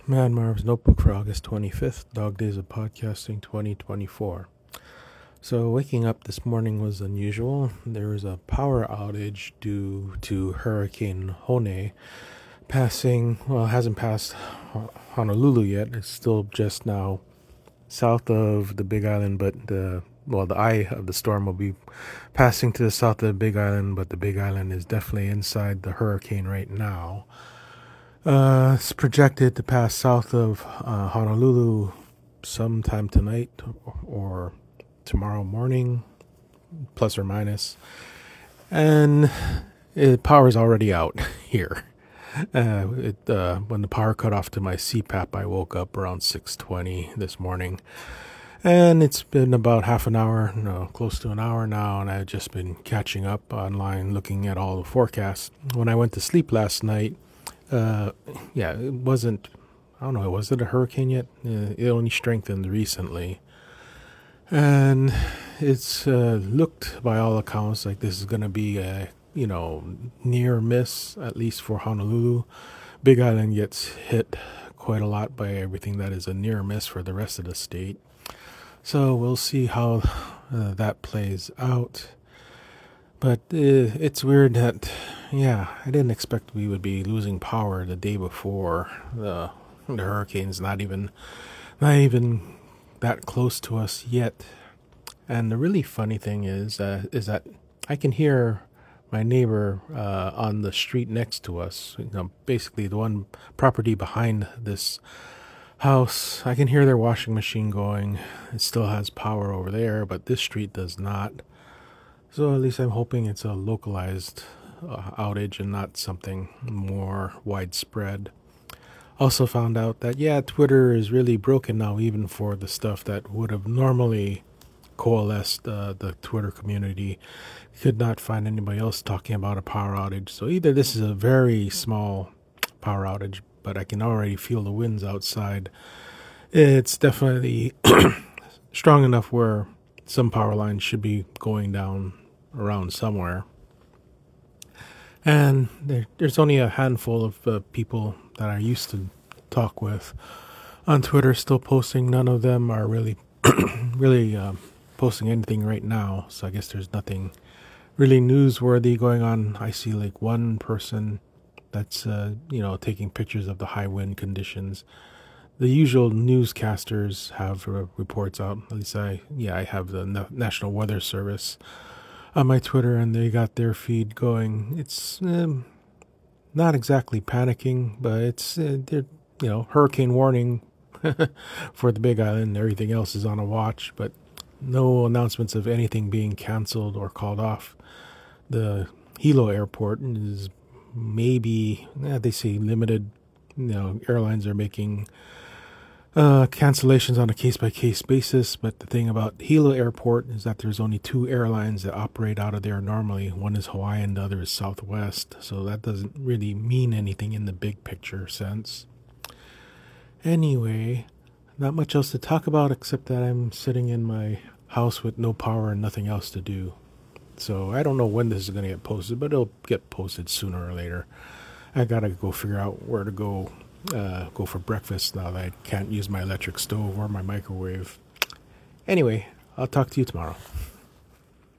Man Marv's Notebook for August 25th, Dog Days of Podcasting 2024. So, waking up this morning was unusual. There was a power outage due to Hurricane Hone passing, well, it hasn't passed Honolulu yet. It's still just now south of the Big Island, but the eye of the storm will be passing to the south of the Big Island, but the Big Island is definitely inside the hurricane right now. It's projected to pass south of Honolulu sometime tonight or tomorrow morning, plus or minus. And power's already out here. When the power cut off to my CPAP, I woke up around 6:20 this morning. And it's been about half an hour, close to an hour now, and I've just been catching up online, looking at all the forecasts. When I went to sleep last night, it wasn't, I don't know, was it a hurricane yet? It only strengthened recently. And it's looked by all accounts like this is going to be a, near miss, at least for Honolulu. Big Island gets hit quite a lot by everything that is a near miss for the rest of the state. So we'll see how that plays out. But it's weird that, I didn't expect we would be losing power the day before the hurricane's not even that close to us yet. And the really funny thing is that I can hear my neighbor on the street next to us, basically the one property behind this house. I can hear their washing machine going. It still has power over there, but this street does not. So at least I'm hoping it's a localized outage and not something more widespread. Also found out that, Twitter is really broken now, even for the stuff that would have normally coalesced the Twitter community. Could not find anybody else talking about a power outage. So either this is a very small power outage, but I can already feel the winds outside. It's definitely strong enough where some power lines should be going down around somewhere. And there's only a handful of people that I used to talk with on Twitter still posting. None of them are really posting anything right now. So I guess there's nothing really newsworthy going on. I see like one person that's, taking pictures of the high wind conditions. The usual newscasters have reports out. At least I have the National Weather Service on my Twitter, and they got their feed going. It's not exactly panicking, but it's hurricane warning for the Big Island. Everything else is on a watch, but no announcements of anything being canceled or called off. The Hilo Airport is maybe, they say limited. Airlines are making cancellations on a case-by-case basis, but the thing about Hilo Airport is that there's only two airlines that operate out of there normally. One is Hawaiian, the other is Southwest, so that doesn't really mean anything in the big picture sense. Anyway, not much else to talk about except that I'm sitting in my house with no power and nothing else to do. So I don't know when this is going to get posted, but it'll get posted sooner or later. I gotta go figure out where to go for breakfast now that I can't use my electric stove or my microwave. Anyway, I'll talk to you tomorrow.